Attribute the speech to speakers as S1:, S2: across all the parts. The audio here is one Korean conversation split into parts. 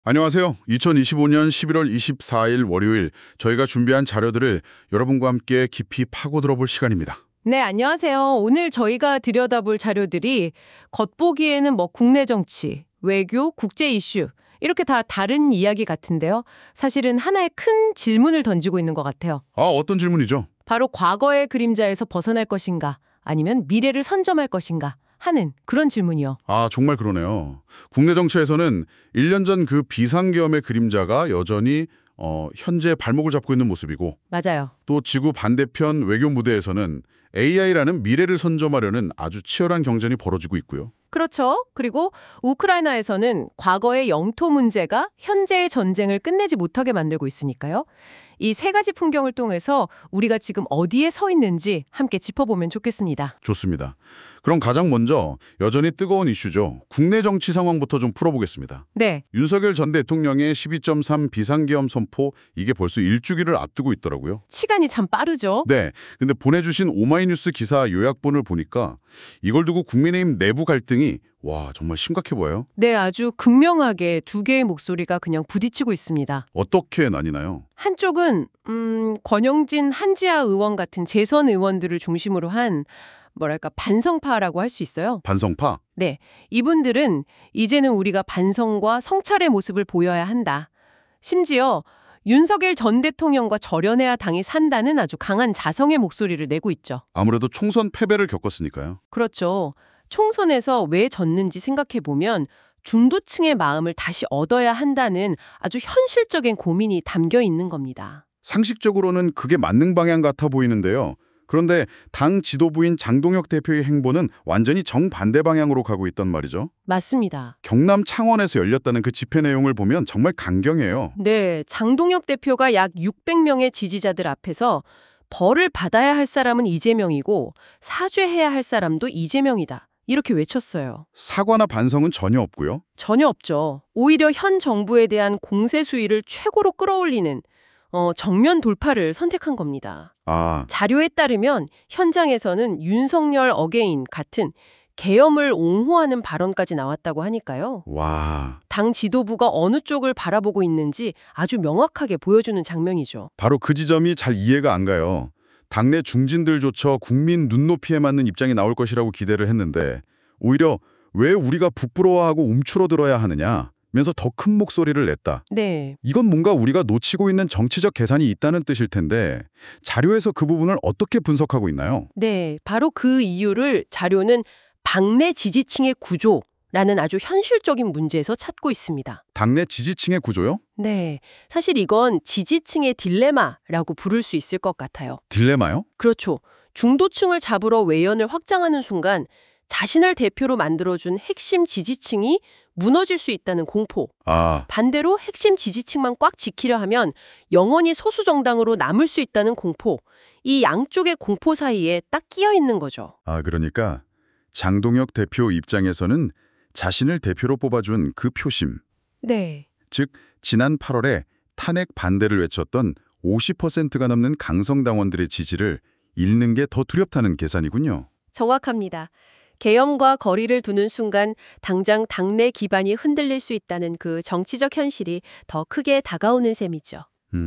S1: 안녕하세요. 2025년 11월 24일 월요일 저희가 준비한 자료들을 여러분과 함께 깊이 파고 들어볼 시간입니다.
S2: 네, 안녕하세요. 오늘 저희가 들여다볼 자료들이 겉보기에는 국내 정치, 외교, 국제 이슈 이렇게 다 다른 이야기 같은데요. 사실은 하나의 큰 질문을 던지고 있는 것 같아요.
S1: 어떤 질문이죠?
S2: 바로 과거의 그림자에서 벗어날 것인가 아니면 미래를 선점할 것인가 하는 그런 질문이요.
S1: 정말 그러네요. 국내 정치에서는 1년 전 그 비상계엄의 그림자가 여전히 현재 발목을 잡고 있는 모습이고
S2: 맞아요.
S1: 또 지구 반대편 외교 무대에서는 AI라는 미래를 선점하려는 아주 치열한 경쟁이 벌어지고 있고요.
S2: 그렇죠. 그리고 우크라이나에서는 과거의 영토 문제가 현재의 전쟁을 끝내지 못하게 만들고 있으니까요. 이 세 가지 풍경을 통해서 우리가 지금 어디에 서 있는지 함께 짚어보면 좋겠습니다.
S1: 좋습니다. 그럼 가장 먼저 여전히 뜨거운 이슈죠. 국내 정치 상황부터 좀 풀어보겠습니다.
S2: 네.
S1: 윤석열 전 대통령의 12.3 비상계엄 선포 이게 벌써 일주기를 앞두고 있더라고요.
S2: 시간이 참 빠르죠.
S1: 네, 근데 보내주신 오마이뉴스 기사 요약본을 보니까 이걸 두고 국민의힘 내부 갈등이 정말 심각해 보여요.
S2: 네, 아주 극명하게 두 개의 목소리가 그냥 부딪히고 있습니다.
S1: 어떻게 나뉘나요?
S2: 한쪽은 권영진, 한지아 의원 같은 재선 의원들을 중심으로 한 반성파라고 할 수 있어요.
S1: 반성파?
S2: 네, 이분들은 이제는 우리가 반성과 성찰의 모습을 보여야 한다. 심지어 윤석열 전 대통령과 절연해야 당이 산다는 아주 강한 자성의 목소리를 내고 있죠.
S1: 아무래도 총선 패배를 겪었으니까요.
S2: 그렇죠. 총선에서 왜 졌는지 생각해보면 중도층의 마음을 다시 얻어야 한다는 아주 현실적인 고민이 담겨 있는 겁니다.
S1: 상식적으로는 그게 맞는 방향 같아 보이는데요. 그런데 당 지도부인 장동혁 대표의 행보는 완전히 정반대 방향으로 가고 있단 말이죠.
S2: 맞습니다.
S1: 경남 창원에서 열렸다는 그 집회 내용을 보면 정말 강경해요.
S2: 네, 장동혁 대표가 약 600명의 지지자들 앞에서 벌을 받아야 할 사람은 이재명이고 사죄해야 할 사람도 이재명이다. 이렇게 외쳤어요.
S1: 사과나 반성은 전혀 없고요.
S2: 전혀 없죠. 오히려 현 정부에 대한 공세 수위를 최고로 끌어올리는 정면 돌파를 선택한 겁니다. 자료에 따르면 현장에서는 윤석열 어게인 같은 계엄을 옹호하는 발언까지 나왔다고 하니까요. 당 지도부가 어느 쪽을 바라보고 있는지 아주 명확하게 보여주는 장면이죠.
S1: 바로 그 지점이 잘 이해가 안 가요. 당내 중진들조차 국민 눈높이에 맞는 입장이 나올 것이라고 기대를 했는데 오히려 왜 우리가 부끄러워하고 움츠러들어야 하느냐 면서 더 큰 목소리를 냈다.
S2: 네.
S1: 이건 뭔가 우리가 놓치고 있는 정치적 계산이 있다는 뜻일 텐데 자료에서 그 부분을 어떻게 분석하고 있나요?
S2: 네, 바로 그 이유를 자료는 당내 지지층의 구조라는 아주 현실적인 문제에서 찾고 있습니다.
S1: 당내 지지층의 구조요?
S2: 네, 사실 이건 지지층의 딜레마라고 부를 수 있을 것 같아요.
S1: 딜레마요?
S2: 그렇죠. 중도층을 잡으러 외연을 확장하는 순간 자신을 대표로 만들어준 핵심 지지층이 무너질 수 있다는 공포. 반대로 핵심 지지층만 꽉 지키려 하면 영원히 소수 정당으로 남을 수 있다는 공포. 이 양쪽의 공포 사이에 딱 끼어 있는 거죠.
S1: 그러니까 장동혁 대표 입장에서는 자신을 대표로 뽑아준 그 표심.
S2: 네.
S1: 즉 지난 8월에 탄핵 반대를 외쳤던 50%가 넘는 강성당원들의 지지를 잃는 게 더 두렵다는 계산이군요.
S2: 정확합니다. 계엄과 거리를 두는 순간 당장 당내 기반이 흔들릴 수 있다는 그 정치적 현실이 더 크게 다가오는 셈이죠.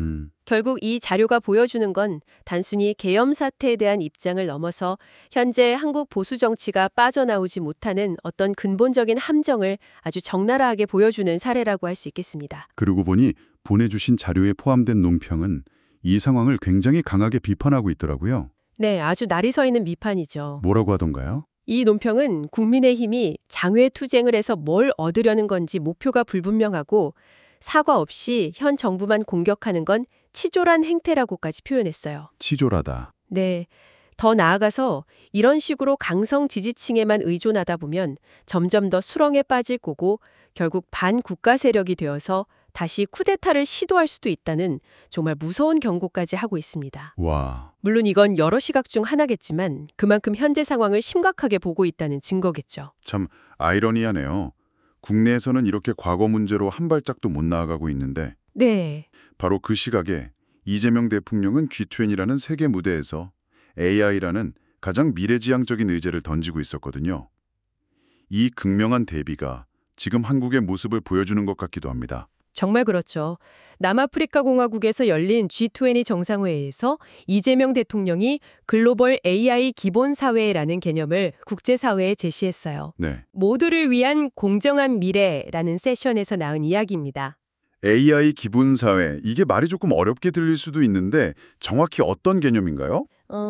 S2: 결국 이 자료가 보여주는 건 단순히 계엄 사태에 대한 입장을 넘어서 현재 한국 보수 정치가 빠져나오지 못하는 어떤 근본적인 함정을 아주 적나라하게 보여주는 사례라고 할 수 있겠습니다.
S1: 그러고 보니 보내주신 자료에 포함된 논평은 이 상황을 굉장히 강하게 비판하고 있더라고요.
S2: 네, 아주 날이 서 있는 비판이죠.
S1: 뭐라고 하던가요?
S2: 이 논평은 국민의힘이 장외투쟁을 해서 뭘 얻으려는 건지 목표가 불분명하고 사과 없이 현 정부만 공격하는 건 치졸한 행태라고까지 표현했어요.
S1: 치졸하다.
S2: 네. 더 나아가서 이런 식으로 강성 지지층에만 의존하다 보면 점점 더 수렁에 빠질 거고 결국 반국가 세력이 되어서 다시 쿠데타를 시도할 수도 있다는 정말 무서운 경고까지 하고 있습니다. 물론 이건 여러 시각 중 하나겠지만 그만큼 현재 상황을 심각하게 보고 있다는 증거겠죠.
S1: 참 아이러니하네요. 국내에서는 이렇게 과거 문제로 한 발짝도 못 나아가고 있는데
S2: 네.
S1: 바로 그 시각에 이재명 대통령은 G20이라는 세계 무대에서 AI라는 가장 미래지향적인 의제를 던지고 있었거든요. 이 극명한 대비가 지금 한국의 모습을 보여주는 것 같기도 합니다.
S2: 정말 그렇죠. 남아프리카 공화국에서 열린 G20 정상회의에서 이재명 대통령이 글로벌 AI 기본 사회라는 개념을 국제사회에 제시했어요.
S1: 네.
S2: 모두를 위한 공정한 미래라는 세션에서 나온 이야기입니다.
S1: AI 기본 사회, 이게 말이 조금 어렵게 들릴 수도 있는데 정확히 어떤 개념인가요?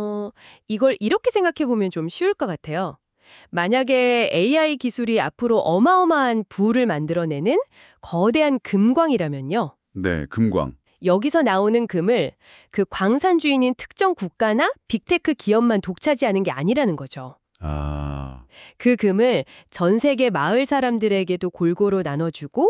S2: 이걸 이렇게 생각해 보면 좀 쉬울 것 같아요. 만약에 AI 기술이 앞으로 어마어마한 부를 만들어내는 거대한 금광이라면요.
S1: 네, 금광.
S2: 여기서 나오는 금을 그 광산 주인인 특정 국가나 빅테크 기업만 독차지하는 게 아니라는 거죠.
S1: 아,
S2: 그 금을 전 세계 마을 사람들에게도 골고루 나눠주고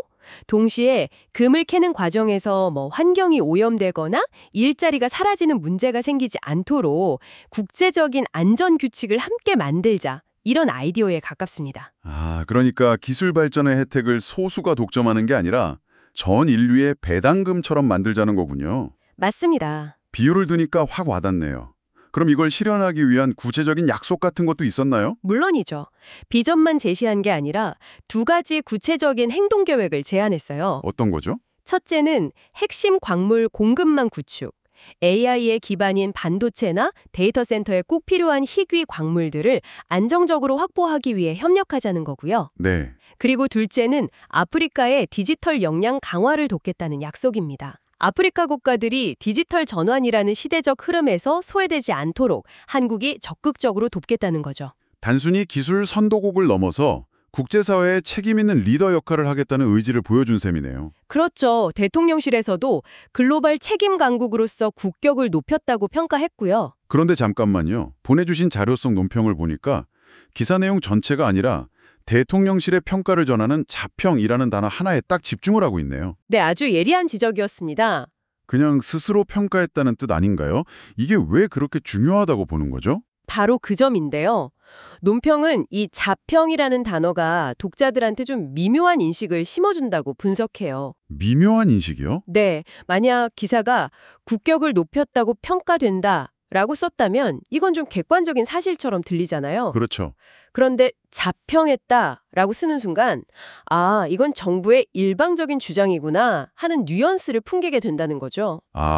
S2: 동시에 금을 캐는 과정에서 환경이 오염되거나 일자리가 사라지는 문제가 생기지 않도록 국제적인 안전 규칙을 함께 만들자. 이런 아이디어에 가깝습니다.
S1: 그러니까 기술 발전의 혜택을 소수가 독점하는 게 아니라 전 인류의 배당금처럼 만들자는 거군요.
S2: 맞습니다.
S1: 비유를 드니까 확 와닿네요. 그럼 이걸 실현하기 위한 구체적인 약속 같은 것도 있었나요?
S2: 물론이죠. 비전만 제시한 게 아니라 두 가지 구체적인 행동 계획을 제안했어요.
S1: 어떤 거죠?
S2: 첫째는 핵심 광물 공급망 구축. AI의 기반인 반도체나 데이터 센터에 꼭 필요한 희귀 광물들을 안정적으로 확보하기 위해 협력하자는 거고요.
S1: 네.
S2: 그리고 둘째는 아프리카의 디지털 역량 강화를 돕겠다는 약속입니다. 아프리카 국가들이 디지털 전환이라는 시대적 흐름에서 소외되지 않도록 한국이 적극적으로 돕겠다는 거죠.
S1: 단순히 기술 선도국을 넘어서 국제사회에 책임 있는 리더 역할을 하겠다는 의지를 보여준 셈이네요.
S2: 그렇죠. 대통령실에서도 글로벌 책임 강국으로서 국격을 높였다고 평가했고요.
S1: 그런데 잠깐만요. 보내주신 자료성 논평을 보니까 기사 내용 전체가 아니라 대통령실의 평가를 전하는 자평이라는 단어 하나에 딱 집중을 하고 있네요.
S2: 네, 아주 예리한 지적이었습니다.
S1: 그냥 스스로 평가했다는 뜻 아닌가요? 이게 왜 그렇게 중요하다고 보는 거죠?
S2: 바로 그 점인데요. 논평은 이 자평이라는 단어가 독자들한테 좀 미묘한 인식을 심어준다고 분석해요.
S1: 미묘한 인식이요?
S2: 네, 만약 기사가 국격을 높였다고 평가된다 라고 썼다면 이건 좀 객관적인 사실처럼 들리잖아요.
S1: 그렇죠.
S2: 그런데 자평했다라고 쓰는 순간 아, 이건 정부의 일방적인 주장이구나 하는 뉘앙스를 풍기게 된다는 거죠.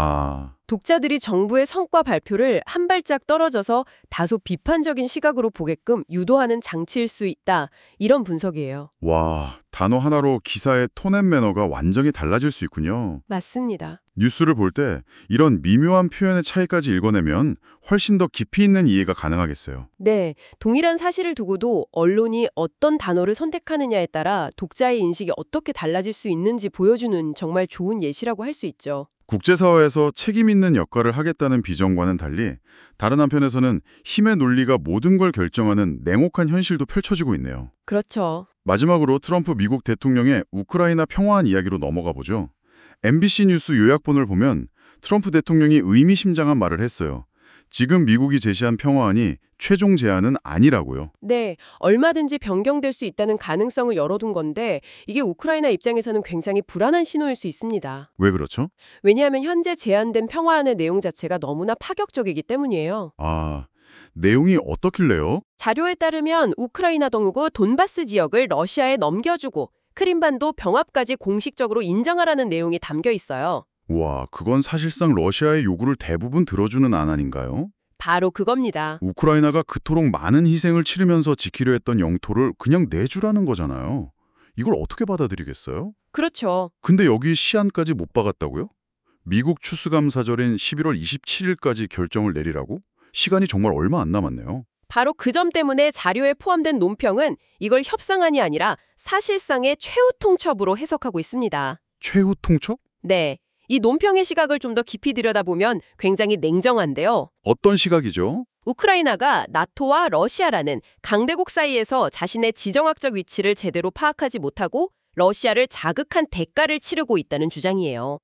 S2: 독자들이 정부의 성과 발표를 한 발짝 떨어져서 다소 비판적인 시각으로 보게끔 유도하는 장치일 수 있다. 이런 분석이에요.
S1: 와, 단어 하나로 기사의 톤앤 매너가 완전히 달라질 수 있군요.
S2: 맞습니다.
S1: 뉴스를 볼 때 이런 미묘한 표현의 차이까지 읽어내면 훨씬 더 깊이 있는 이해가 가능하겠어요.
S2: 네, 동일한 사실을 두고도 언론이 어떤 단어를 선택하느냐에 따라 독자의 인식이 어떻게 달라질 수 있는지 보여주는 정말 좋은 예시라고 할 수 있죠.
S1: 국제사회에서 책임 있는 역할을 하겠다는 비전과는 달리 다른 한편에서는 힘의 논리가 모든 걸 결정하는 냉혹한 현실도 펼쳐지고 있네요.
S2: 그렇죠.
S1: 마지막으로 트럼프 미국 대통령의 우크라이나 평화한 이야기로 넘어가 보죠. MBC 뉴스 요약본을 보면 트럼프 대통령이 의미심장한 말을 했어요. 지금 미국이 제시한 평화안이 최종 제안은 아니라고요.
S2: 네, 얼마든지 변경될 수 있다는 가능성을 열어둔 건데 이게 우크라이나 입장에서는 굉장히 불안한 신호일 수 있습니다.
S1: 왜 그렇죠?
S2: 왜냐하면 현재 제안된 평화안의 내용 자체가 너무나 파격적이기 때문이에요.
S1: 내용이 어떻길래요?
S2: 자료에 따르면 우크라이나 동부 돈바스 지역을 러시아에 넘겨주고 크림반도 병합까지 공식적으로 인정하라는 내용이 담겨 있어요.
S1: 와, 그건 사실상 러시아의 요구를 대부분 들어주는 안 아닌가요?
S2: 바로 그겁니다.
S1: 우크라이나가 그토록 많은 희생을 치르면서 지키려 했던 영토를 그냥 내주라는 거잖아요. 이걸 어떻게 받아들이겠어요?
S2: 그렇죠.
S1: 근데 여기 시한까지 못 박았다고요? 미국 추수감사절인 11월 27일까지 결정을 내리라고? 시간이 정말 얼마 안 남았네요.
S2: 바로 그 점 때문에 자료에 포함된 논평은 이걸 협상안이 아니라 사실상의 최후 통첩으로 해석하고 있습니다.
S1: 최후 통첩?
S2: 네. 이 논평의 시각을 좀 더 깊이 들여다보면 굉장히 냉정한데요.
S1: 어떤 시각이죠?
S2: 우크라이나가 나토와 러시아라는 강대국 사이에서 자신의 지정학적 위치를 제대로 파악하지 못하고 러시아를 자극한 대가를 치르고 있다는 주장이에요.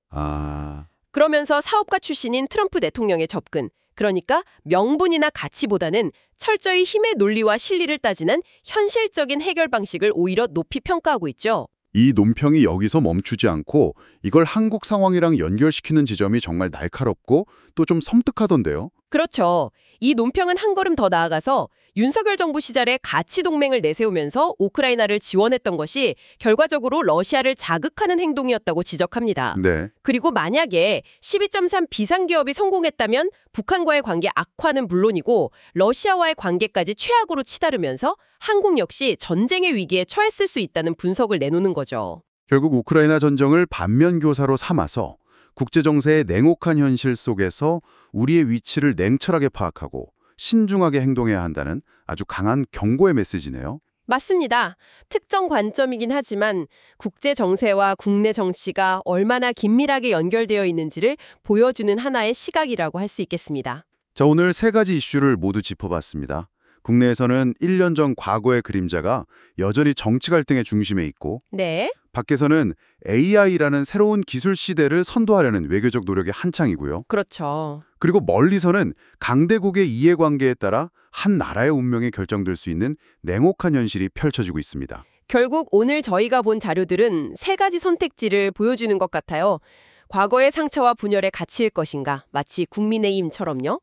S2: 그러면서 사업가 출신인 트럼프 대통령의 접근, 그러니까 명분이나 가치보다는 철저히 힘의 논리와 실리를 따지는 현실적인 해결 방식을 오히려 높이 평가하고 있죠.
S1: 이 논평이 여기서 멈추지 않고 이걸 한국 상황이랑 연결시키는 지점이 정말 날카롭고 또 좀 섬뜩하던데요.
S2: 그렇죠. 이 논평은 한 걸음 더 나아가서 윤석열 정부 시절에 가치 동맹을 내세우면서 우크라이나를 지원했던 것이 결과적으로 러시아를 자극하는 행동이었다고 지적합니다.
S1: 네.
S2: 그리고 만약에 12.3 비상기업이 성공했다면 북한과의 관계 악화는 물론이고 러시아와의 관계까지 최악으로 치달으면서 한국 역시 전쟁의 위기에 처했을 수 있다는 분석을 내놓는 거죠.
S1: 결국 우크라이나 전쟁을 반면교사로 삼아서 국제정세의 냉혹한 현실 속에서 우리의 위치를 냉철하게 파악하고 신중하게 행동해야 한다는 아주 강한 경고의 메시지네요.
S2: 맞습니다. 특정 관점이긴 하지만 국제 정세와 국내 정치가 얼마나 긴밀하게 연결되어 있는지를 보여주는 하나의 시각이라고 할 수 있겠습니다.
S1: 자, 오늘 세 가지 이슈를 모두 짚어봤습니다. 국내에서는 1년 전 과거의 그림자가 여전히 정치 갈등의 중심에 있고
S2: 네.
S1: 밖에서는 AI라는 새로운 기술 시대를 선도하려는 외교적 노력이 한창이고요.
S2: 그렇죠.
S1: 그리고 멀리서는 강대국의 이해관계에 따라 한 나라의 운명이 결정될 수 있는 냉혹한 현실이 펼쳐지고 있습니다.
S2: 결국 오늘 저희가 본 자료들은 세 가지 선택지를 보여주는 것 같아요. 과거의 상처와 분열의 가치일 것인가, 마치 국민의힘처럼요.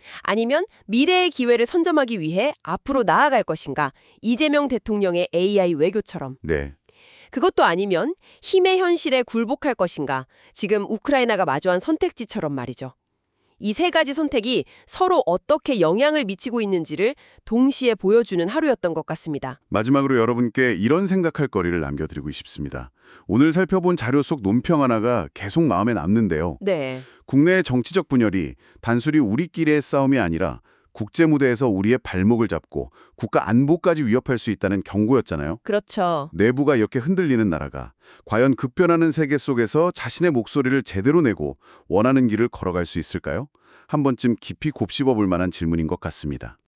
S2: 아니면 미래의 기회를 선점하기 위해 앞으로 나아갈 것인가, 이재명 대통령의 AI 외교처럼.
S1: 네.
S2: 그것도 아니면 힘의 현실에 굴복할 것인가, 지금 우크라이나가 마주한 선택지처럼 말이죠. 이 세 가지 선택이 서로 어떻게 영향을 미치고 있는지를 동시에 보여주는 하루였던 것 같습니다.
S1: 마지막으로 여러분께 이런 생각할 거리를 남겨드리고 싶습니다. 오늘 살펴본 자료 속 논평 하나가 계속 마음에 남는데요.
S2: 네.
S1: 국내의 정치적 분열이 단순히 우리끼리의 싸움이 아니라 국제 무대에서 우리의 발목을 잡고 국가 안보까지 위협할 수 있다는 경고였잖아요.
S2: 그렇죠.
S1: 내부가 이렇게 흔들리는 나라가 과연 급변하는 세계 속에서 자신의 목소리를 제대로 내고 원하는 길을 걸어갈 수 있을까요? 한 번쯤 깊이 곱씹어 볼 만한 질문인 것 같습니다.